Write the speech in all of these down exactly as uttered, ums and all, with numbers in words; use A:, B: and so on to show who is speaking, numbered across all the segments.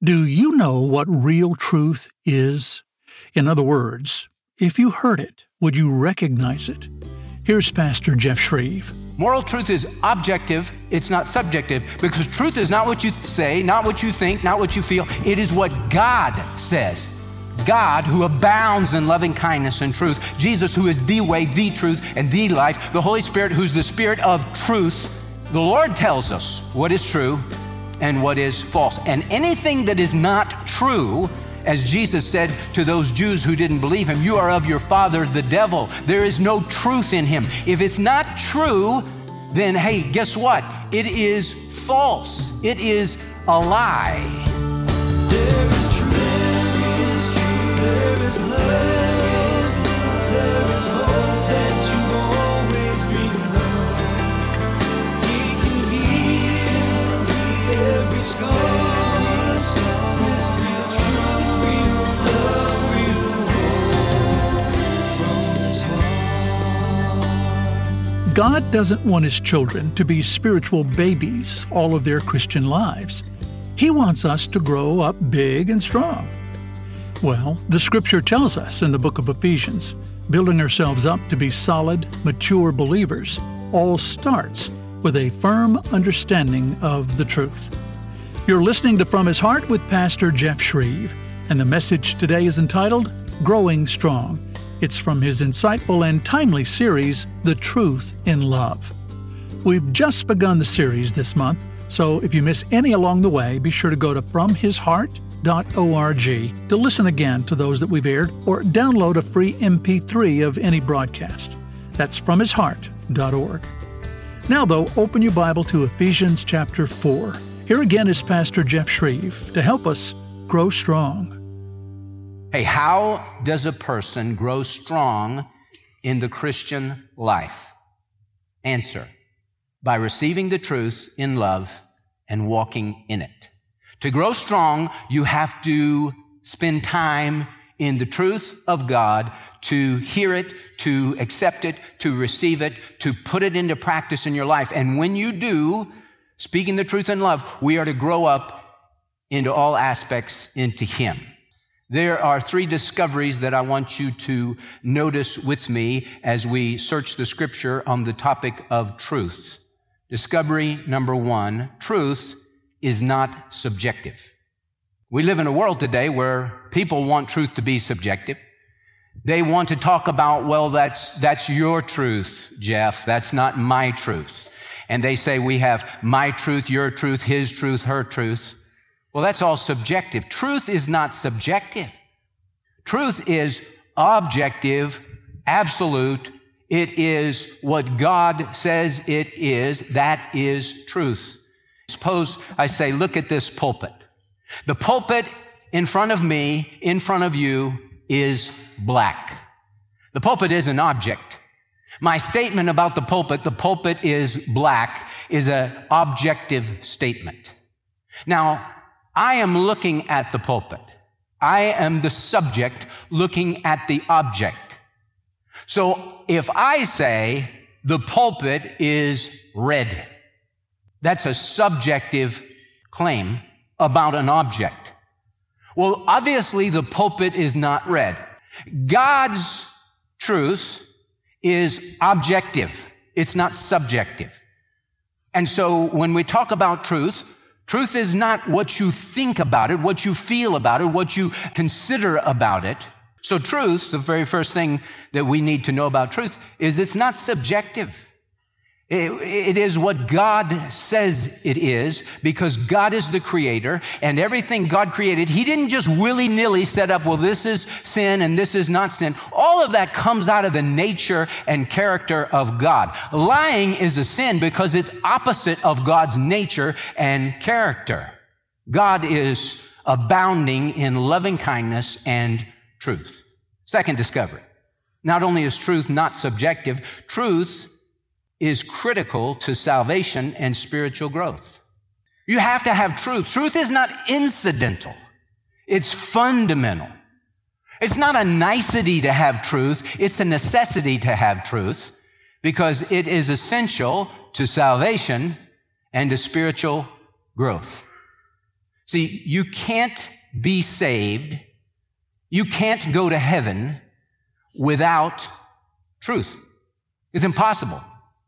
A: Do you know what real truth is? In other words, if you heard it, would you recognize it? Here's Pastor Jeff Shreve.
B: Moral truth is objective, it's not subjective, because truth is not what you say, not what you think, not what you feel. It is what God says. God, who abounds in loving kindness and truth. Jesus, who is the way, the truth, and the life. The Holy Spirit, who's the Spirit of truth. The Lord tells us what is true and what is false. And anything that is not true, as Jesus said to those Jews who didn't believe him, you are of your father, the devil. There is no truth in him. If it's not true, then hey, guess what? It is false. It is a lie.
C: There is truth, there is truth, there is love, there is hope that you always dreamed of. He can heal every scar.
A: God doesn't want His children to be spiritual babies all of their Christian lives. He wants us to grow up big and strong. Well, the Scripture tells us in the book of Ephesians, building ourselves up to be solid, mature believers all starts with a firm understanding of the truth. You're listening to From His Heart with Pastor Jeff Shreve, and the message today is entitled, Growing Strong. It's from his insightful and timely series, The Truth in Love. We've just begun the series this month, so if you miss any along the way, be sure to go to from his heart dot org to listen again to those that we've aired or download a free M P three of any broadcast. That's from his heart dot org. Now, though, open your Bible to Ephesians chapter four. Here again is Pastor Jeff Shreve to help us grow strong.
B: Hey, how does a person grow strong in the Christian life? Answer, by receiving the truth in love and walking in it. To grow strong, you have to spend time in the truth of God, to hear it, to accept it, to receive it, to put it into practice in your life. And when you do, speaking the truth in love, we are to grow up into all aspects into Him. There are three discoveries that I want you to notice with me as we search the Scripture on the topic of truth. Discovery number one, truth is not subjective. We live in a world today where people want truth to be subjective. They want to talk about, well, that's, that's your truth, Jeff. That's not my truth. And they say we have my truth, your truth, his truth, her truth. Well, that's all subjective. Truth is not subjective. Truth is objective, absolute. It is what God says it is. That is truth. Suppose I say, look at this pulpit. The pulpit in front of me, in front of you, is black. The pulpit is an object. My statement about the pulpit, the pulpit is black, is an objective statement. Now, I am looking at the pulpit. I am the subject looking at the object. So if I say the pulpit is red, that's a subjective claim about an object. Well, obviously the pulpit is not red. God's truth is objective. It's not subjective. And so when we talk about truth, truth is not what you think about it, what you feel about it, what you consider about it. So truth, the very first thing that we need to know about truth, is it's not subjective. It, it is what God says it is, because God is the creator, and everything God created, He didn't just willy-nilly set up, well, this is sin and this is not sin. All of that comes out of the nature and character of God. Lying is a sin because it's opposite of God's nature and character. God is abounding in loving kindness and truth. Second discovery. Not only is truth not subjective, truth is critical to salvation and spiritual growth. You have to have truth. Truth is not incidental. It's fundamental. It's not a nicety to have truth. It's a necessity to have truth because it is essential to salvation and to spiritual growth. See, you can't be saved, you can't go to heaven without truth. It's impossible.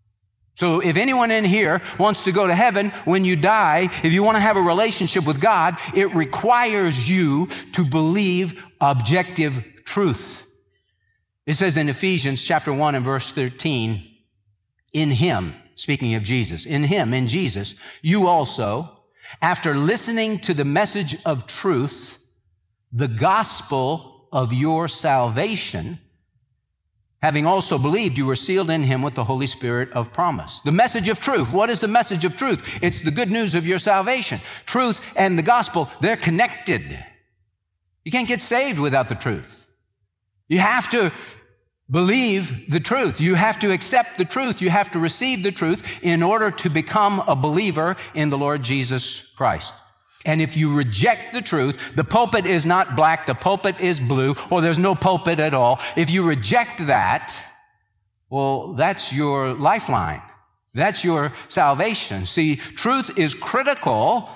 B: So if anyone in here wants to go to heaven when you die, if you want to have a relationship with God, it requires you to believe objective truth. It says in Ephesians chapter one and verse thirteen, in him, speaking of Jesus, in him, in Jesus, you also, after listening to the message of truth, the gospel of your salvation, having also believed, you were sealed in him with the Holy Spirit of promise. The message of truth. What is the message of truth? It's the good news of your salvation. Truth and the gospel, they're connected. You can't get saved without the truth. You have to believe the truth. You have to accept the truth. You have to receive the truth in order to become a believer in the Lord Jesus Christ. And if you reject the truth, the pulpit is not black, the pulpit is blue, or there's no pulpit at all. If you reject that, well, that's your lifeline. That's your salvation. See, truth is critical,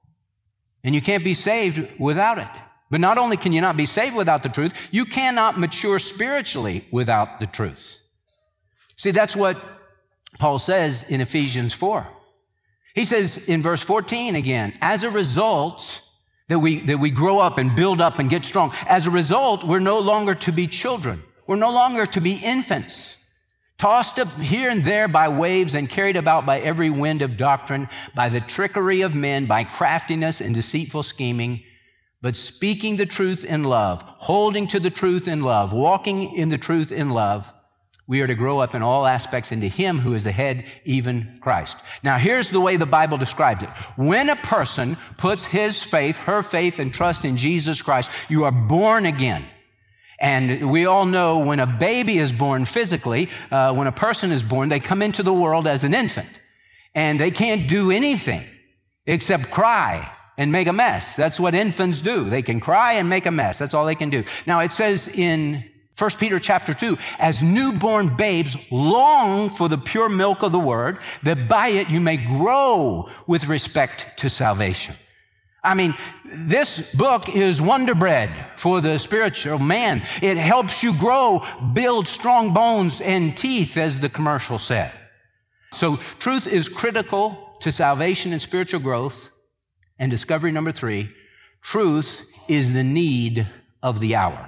B: and you can't be saved without it. But not only can you not be saved without the truth, you cannot mature spiritually without the truth. See, that's what Paul says in Ephesians four. He says in verse fourteen again, as a result that we, that we grow up and build up and get strong, as a result, we're no longer to be children. We're no longer to be infants, tossed up here and there by waves and carried about by every wind of doctrine, by the trickery of men, by craftiness and deceitful scheming, but speaking the truth in love, holding to the truth in love, walking in the truth in love, we are to grow up in all aspects into him who is the head, even Christ. Now, here's the way the Bible describes it. When a person puts his faith, her faith, and trust in Jesus Christ, you are born again. And we all know when a baby is born physically, uh, when a person is born, they come into the world as an infant. And they can't do anything except cry and make a mess. That's what infants do. They can cry and make a mess. That's all they can do. Now, it says in First Peter chapter two, as newborn babes long for the pure milk of the word, that by it you may grow with respect to salvation. I mean, this book is wonder bread for the spiritual man. It helps you grow, build strong bones and teeth, as the commercial said. So truth is critical to salvation and spiritual growth. And discovery number three, truth is the need of the hour.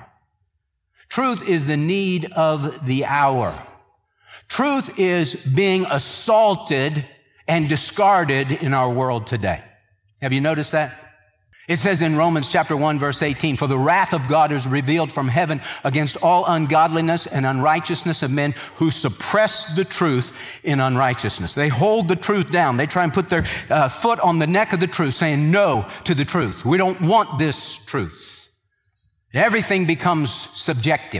B: Truth is the need of the hour. Truth is being assaulted and discarded in our world today. Have you noticed that? It says in Romans chapter one, verse eighteen, for the wrath of God is revealed from heaven against all ungodliness and unrighteousness of men who suppress the truth in unrighteousness. They hold the truth down. They try and put their uh, foot on the neck of the truth, saying no to the truth. We don't want this truth. Everything becomes subjective.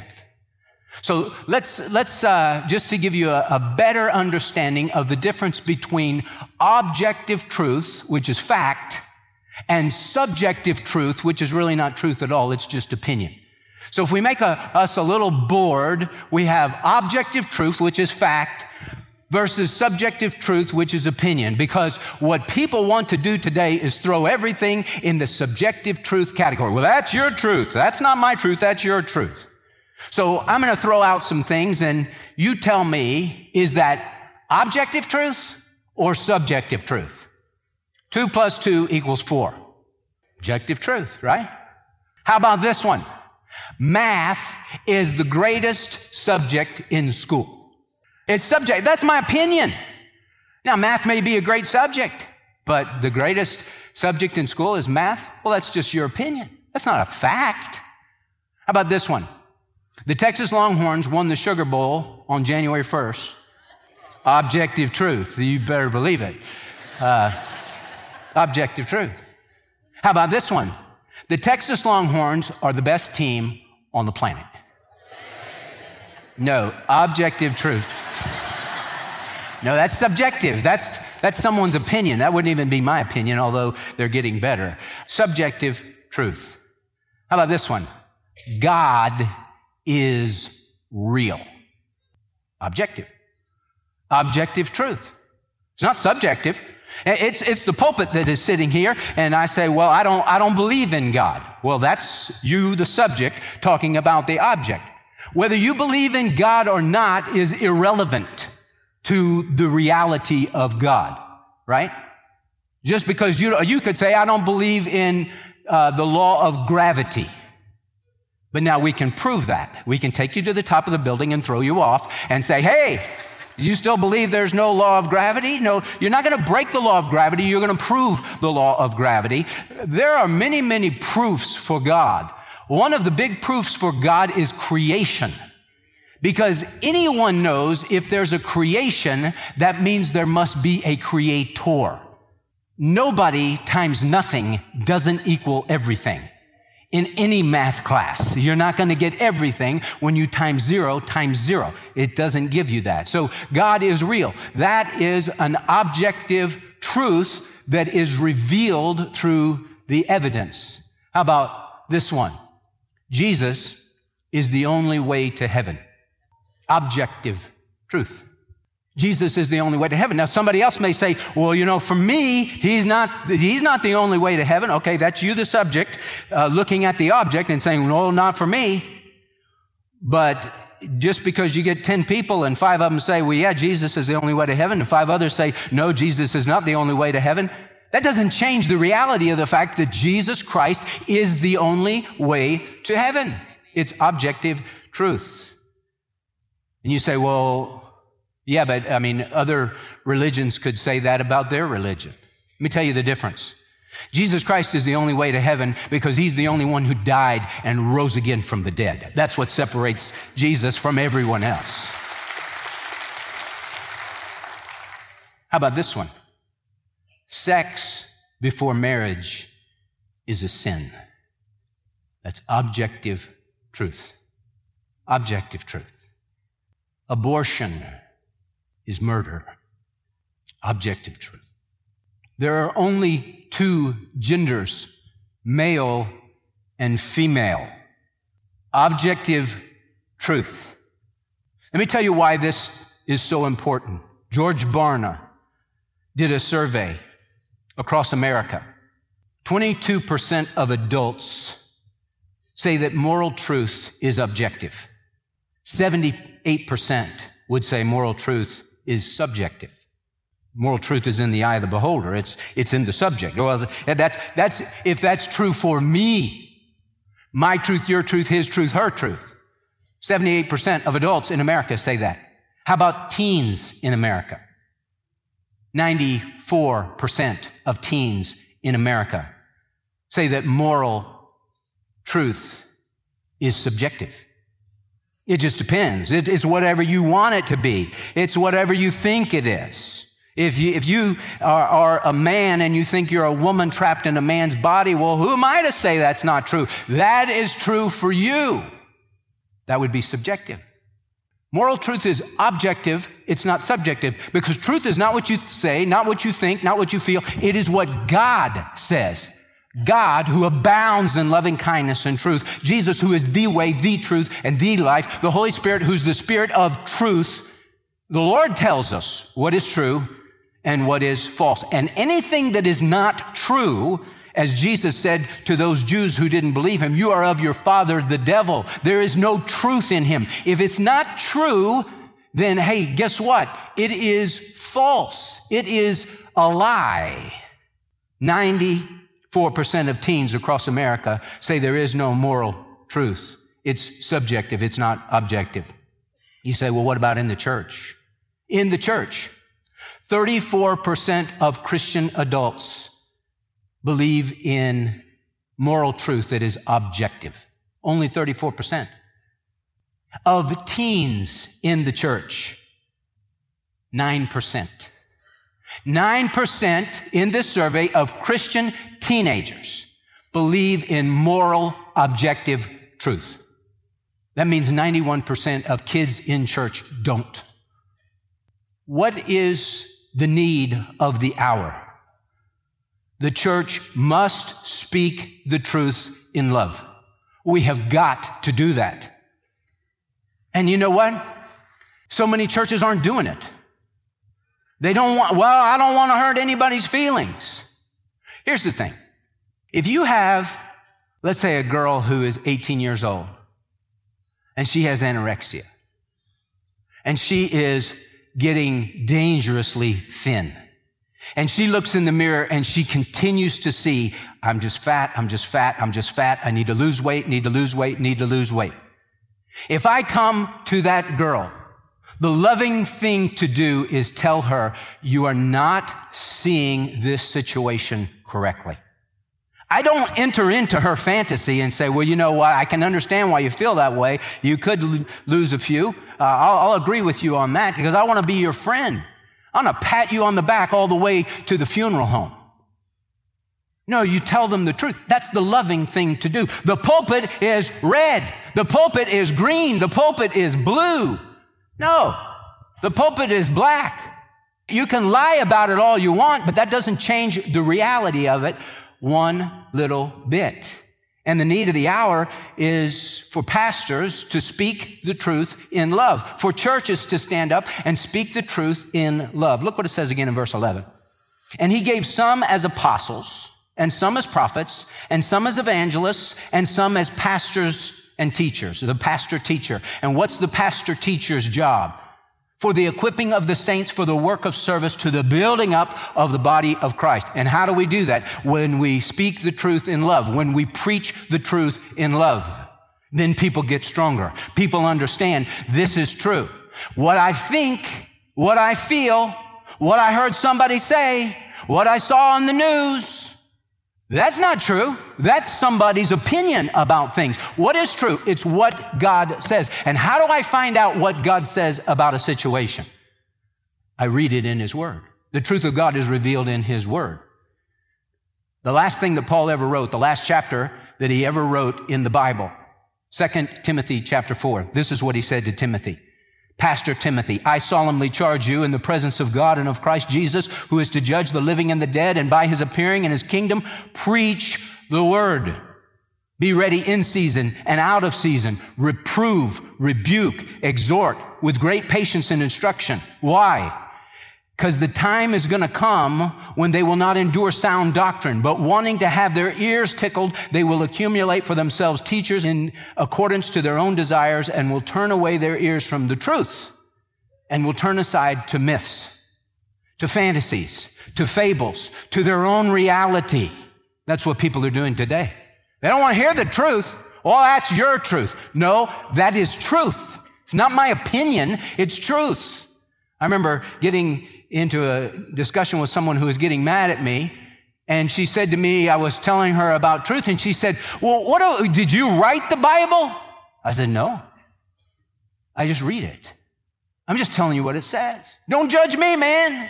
B: So let's, let's uh, just to give you a, a better understanding of the difference between objective truth, which is fact, and subjective truth, which is really not truth at all. It's just opinion. So if we make a, us a little board, we have objective truth, which is fact, versus subjective truth, which is opinion. Because what people want to do today is throw everything in the subjective truth category. Well, that's your truth. That's not my truth. That's your truth. So I'm going to throw out some things, and you tell me, is that objective truth or subjective truth? Two plus two equals four. Objective truth, right? How about this one? Math is the greatest subject in school. It's subject. That's my opinion. Now, math may be a great subject, but the greatest subject in school is math? Well, that's just your opinion. That's not a fact. How about this one? The Texas Longhorns won the Sugar Bowl on January first. Objective truth. You better believe it. Uh, objective truth. How about this one? The Texas Longhorns are the best team on the planet. No, objective truth. No, that's subjective. That's, that's someone's opinion. That wouldn't even be my opinion, although they're getting better. Subjective truth. How about this one? God is real. Objective. Objective truth. It's not subjective. It's, it's the pulpit that is sitting here, and I say, well, I don't, I don't believe in God. Well, that's you, the subject, talking about the object. Whether you believe in God or not is irrelevant to the reality of God, right? Just because you, you could say, I don't believe in uh, the law of gravity. But now we can prove that. We can take you to the top of the building and throw you off and say, hey, you still believe there's no law of gravity? No, you're not going to break the law of gravity. You're going to prove the law of gravity. There are many, many proofs for God. One of the big proofs for God is creation. Because anyone knows if there's a creation, that means there must be a creator. Nobody times nothing doesn't equal everything. In any math class, you're not going to get everything when you times zero times zero. It doesn't give you that. So God is real. That is an objective truth that is revealed through the evidence. How about this one? Jesus is the only way to heaven. Objective truth. Jesus is the only way to heaven. Now, somebody else may say, well, you know, for me, he's not, he's not the only way to heaven. Okay, that's you, the subject, uh, looking at the object and saying, no, not for me. But just because you get ten people and five of them say, well, yeah, Jesus is the only way to heaven, and five others say, no, Jesus is not the only way to heaven, that doesn't change the reality of the fact that Jesus Christ is the only way to heaven. It's objective truth. And you say, well, yeah, but I mean, other religions could say that about their religion. Let me tell you the difference. Jesus Christ is the only way to heaven because he's the only one who died and rose again from the dead. That's what separates Jesus from everyone else. How about this one? Sex before marriage is a sin. That's objective truth. Objective truth. Abortion is murder. Objective truth. There are only two genders, male and female. Objective truth. Let me tell you why this is so important. George Barna did a survey across America. twenty-two percent of adults say that moral truth is objective. seventy-eight percent would say moral truth is subjective. Moral truth is in the eye of the beholder. It's, it's in the subject. Well, that's, that's, if that's true for me, my truth, your truth, his truth, her truth. seventy-eight percent of adults in America say that. How about teens in America? ninety-four percent of teens in America say that moral truth is subjective. It just depends. It, it's whatever you want it to be. It's whatever you think it is. If you, if you are, are a man and you think you're a woman trapped in a man's body, well, who am I to say that's not true? That is true for you. That would be subjective. Moral truth is objective. It's not subjective, because truth is not what you say, not what you think, not what you feel. It is what God says. God, who abounds in loving kindness and truth. Jesus, who is the way, the truth, and the life. The Holy Spirit, who's the Spirit of truth. The Lord tells us what is true and what is false. And anything that is not true, as Jesus said to those Jews who didn't believe him, you are of your father, the devil. There is no truth in him. If it's not true, then hey, guess what? It is false. It is a lie. ninety-four percent of teens across America say there is no moral truth. It's subjective. It's not objective. You say, well, what about in the church? In the church, thirty-four percent of Christian adults believe in moral truth that is objective. Only thirty-four percent. Of teens in the church, nine percent. nine percent in this survey of Christian teenagers believe in moral, objective truth. That means ninety-one percent of kids in church don't. What is the need of the hour? The church must speak the truth in love. We have got to do that. And you know what? So many churches aren't doing it. They don't want, well, I don't want to hurt anybody's feelings. Here's the thing. If you have, let's say, a girl who is eighteen years old, and she has anorexia, and she is getting dangerously thin, and she looks in the mirror and she continues to see, I'm just fat, I'm just fat, I'm just fat, I need to lose weight, need to lose weight, need to lose weight. If I come to that girl, the loving thing to do is tell her, you are not seeing this situation correctly. I don't enter into her fantasy and say, well, you know what, I can understand why you feel that way. You could l- lose a few. Uh, I'll, I'll agree with you on that because I want to be your friend. I'm going to pat you on the back all the way to the funeral home. No, you tell them the truth. That's the loving thing to do. The pulpit is red. The pulpit is green. The pulpit is blue. No, the pulpit is black. You can lie about it all you want, but that doesn't change the reality of it one little bit. And the need of the hour is for pastors to speak the truth in love, for churches to stand up and speak the truth in love. Look what it says again in verse eleven. And he gave some as apostles, and some as prophets, and some as evangelists, and some as pastors and teachers, the pastor teacher. And what's the pastor teacher's job? For the equipping of the saints for the work of service to the building up of the body of Christ. And how do we do that? When we speak the truth in love, when we preach the truth in love, then people get stronger. People understand this is true. What I think, what I feel, what I heard somebody say, what I saw on the news, that's not true. That's somebody's opinion about things. What is true? It's what God says. And how do I find out what God says about a situation? I read it in his word. The truth of God is revealed in his word. The last thing that Paul ever wrote, the last chapter that he ever wrote in the Bible, Second Timothy chapter four. This is what he said to Timothy. Pastor Timothy, I solemnly charge you in the presence of God and of Christ Jesus, who is to judge the living and the dead, and by his appearing in his kingdom, preach the word. Be ready in season and out of season. Reprove, rebuke, exhort with great patience and instruction. Why? Because the time is going to come when they will not endure sound doctrine, but wanting to have their ears tickled, they will accumulate for themselves teachers in accordance to their own desires and will turn away their ears from the truth and will turn aside to myths, to fantasies, to fables, to their own reality. That's what people are doing today. They don't want to hear the truth. Well, that's your truth. No, that is truth. It's not my opinion. It's truth. I remember getting into a discussion with someone who was getting mad at me, and she said to me, I was telling her about truth, and she said, well, what do, did you write the Bible? I said, no. I just read it. I'm just telling you what it says. Don't judge me, man.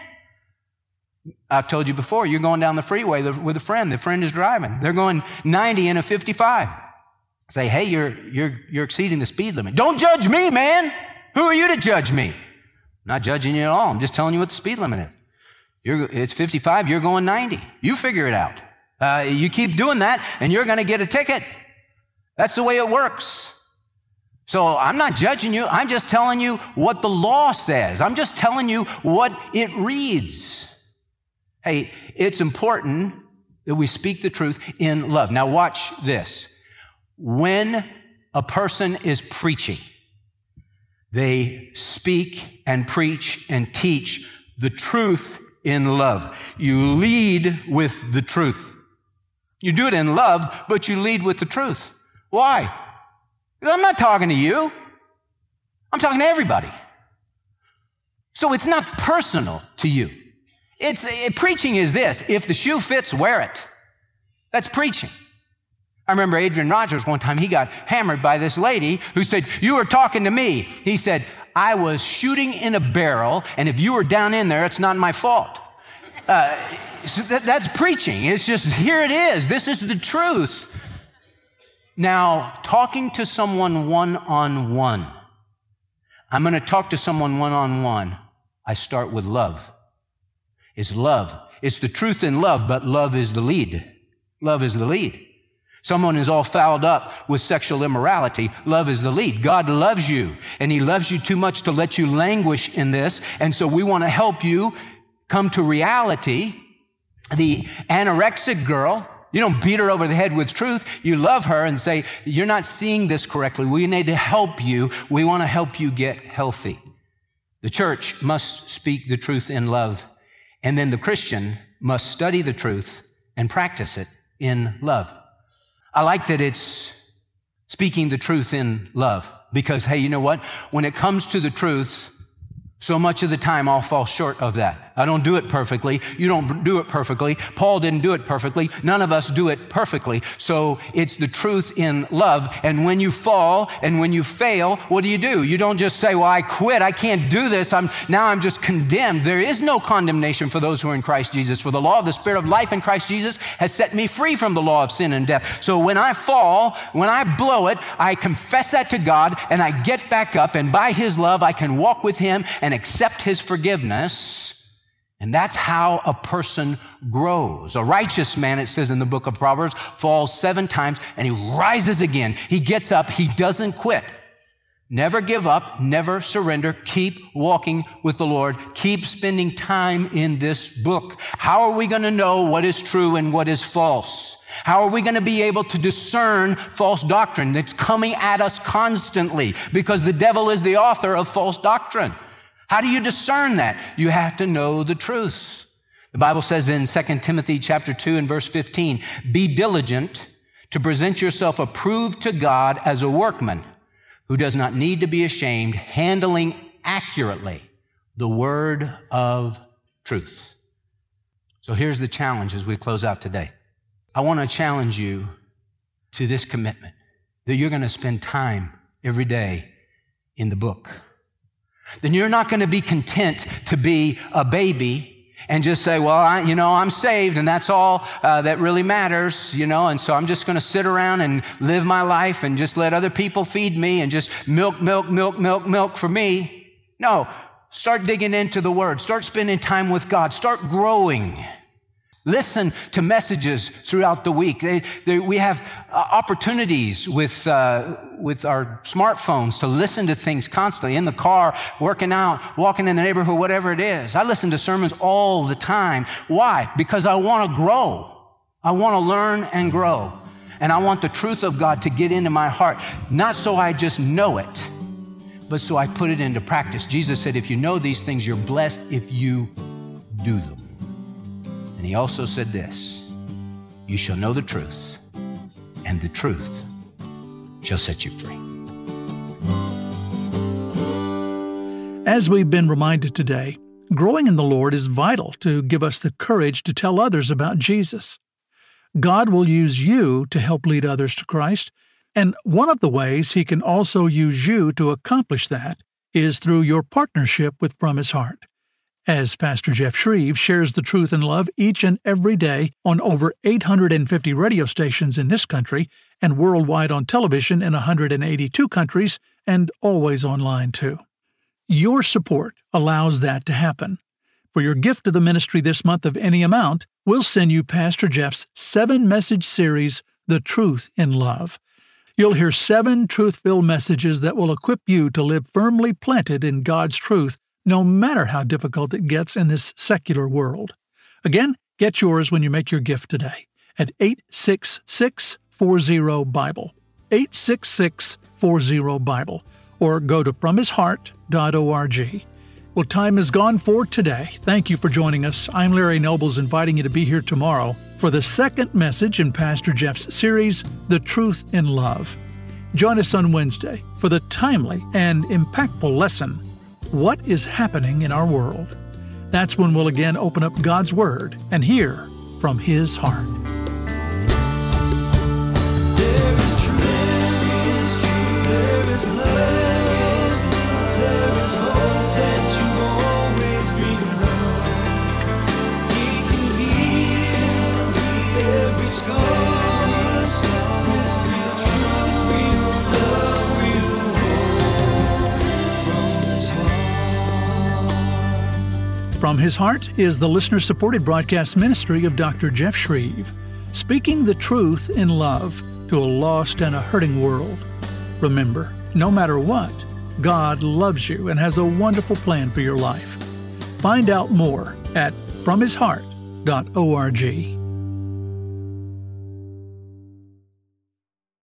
B: I've told you before, you're going down the freeway with a friend. The friend is driving. They're going ninety in a fifty-five. Say, hey, you're, you're, you're exceeding the speed limit. Don't judge me, man. Who are you to judge me? Not judging you at all. I'm just telling you what the speed limit is. You're, it's fifty-five, you're going ninety. You figure it out. Uh, you keep doing that, and you're going to get a ticket. That's the way it works. So I'm not judging you. I'm just telling you what the law says. I'm just telling you what it reads. Hey, it's important that we speak the truth in love. Now watch this. When a person is preaching, they speak and preach and teach the truth in love. You lead with the truth. You do it in love, but you lead with the truth. Why? Because I'm not talking to you. I'm talking to everybody. So it's not personal to you. It's it, preaching is this. If the shoe fits, wear it. That's preaching. I remember Adrian Rogers one time, he got hammered by this lady who said, you were talking to me. He said, I was shooting in a barrel, and if you were down in there, it's not my fault. Uh, so that, that's preaching. It's just, here it is. This is the truth. Now, talking to someone one-on-one. I'm going to talk to someone one-on-one. I start with love. It's love. It's the truth in love, but love is the lead. Love is the lead. Someone is all fouled up with sexual immorality. Love is the lead. God loves you, and he loves you too much to let you languish in this. And so we want to help you come to reality. The anorexic girl, you don't beat her over the head with truth. You love her and say, you're not seeing this correctly. We need to help you. We want to help you get healthy. The church must speak the truth in love, and then the Christian must study the truth and practice it in love. I like that it's speaking the truth in love because, hey, you know what? When it comes to the truth, so much of the time I'll fall short of that. I don't do it perfectly. You don't do it perfectly. Paul didn't do it perfectly. None of us do it perfectly. So it's the truth in love. And when you fall and when you fail, what do you do? You don't just say, well, I quit. I can't do this. I'm now I'm just condemned. There is no condemnation for those who are in Christ Jesus. For the law of the Spirit of life in Christ Jesus has set me free from the law of sin and death. So when I fall, when I blow it, I confess that to God and I get back up, and by His love, I can walk with Him and accept His forgiveness. And that's how a person grows. A righteous man, it says in the book of Proverbs, falls seven times and he rises again. He gets up. He doesn't quit. Never give up. Never surrender. Keep walking with the Lord. Keep spending time in this book. How are we going to know what is true and what is false? How are we going to be able to discern false doctrine that's coming at us constantly? Because the devil is the author of false doctrine. How do you discern that? You have to know the truth. The Bible says in Second Timothy chapter two and verse fifteen, be diligent to present yourself approved to God as a workman who does not need to be ashamed, handling accurately the word of truth. So here's the challenge as we close out today. I want to challenge you to this commitment that you're going to spend time every day in the book. Then you're not going to be content to be a baby and just say, well, I, you know, I'm saved and that's all uh, that really matters, you know, and so I'm just going to sit around and live my life and just let other people feed me and just milk, milk, milk, milk, milk for me. No, start digging into the Word. Start spending time with God. Start growing. Listen to messages throughout the week. They, they, we have uh, opportunities with uh, with our smartphones to listen to things constantly, in the car, working out, walking in the neighborhood, whatever it is. I listen to sermons all the time. Why? Because I want to grow. I want to learn and grow. And I want the truth of God to get into my heart, not so I just know it, but so I put it into practice. Jesus said, if you know these things, you're blessed if you do them. And he also said this, you shall know the truth, and the truth shall set you free.
A: As we've been reminded today, growing in the Lord is vital to give us the courage to tell others about Jesus. God will use you to help lead others to Christ, and one of the ways He can also use you to accomplish that is through your partnership with From His Heart. As Pastor Jeff Shreve shares the truth and love each and every day on over eight hundred fifty radio stations in this country and worldwide on television in one hundred eighty-two countries and always online too. Your support allows that to happen. For your gift to the ministry this month of any amount, we'll send you Pastor Jeff's seven-message series, The Truth in Love. You'll hear seven truth-filled messages that will equip you to live firmly planted in God's truth, no matter how difficult it gets in this secular world. Again, get yours when you make your gift today at eight six six, four zero, Bible, eight six six, four zero, Bible, or go to from his heart dot org. Well, time is gone for today. Thank you for joining us. I'm Larry Nobles, inviting you to be here tomorrow for the second message in Pastor Jeff's series, The Truth in Love. Join us on Wednesday for the timely and impactful lesson, What is Happening in Our World? That's when we'll again open up God's Word and hear from His heart.
C: There is truth, there is truth, there is love, there is hope that you always dreamed of. He can heal every scar with real truth, real love, real hope from His heart.
A: From His Heart is the listener-supported broadcast ministry of Doctor Jeff Shreve, speaking the truth in love to a lost and a hurting world. Remember, no matter what, God loves you and has a wonderful plan for your life. Find out more at from his heart dot org.